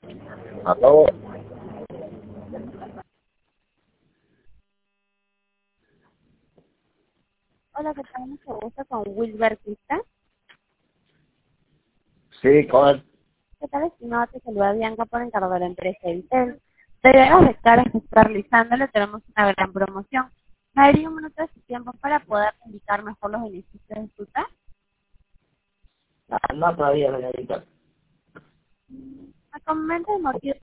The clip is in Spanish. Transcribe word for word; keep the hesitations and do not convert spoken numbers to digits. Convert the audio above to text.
Aló. Hola, ¿qué tal? Mucho gusto con Wilber Pista. Sí, con él. ¿Qué tal, estimado? Te saluda Bianca por encargo de la empresa Intel. De veras de caras que está realizándole, tenemos una gran promoción. ¿Me daría un minuto de su tiempo para poder indicar mejor los beneficios de su plan? Ah, no todavía, señorita. Me comenta el motivo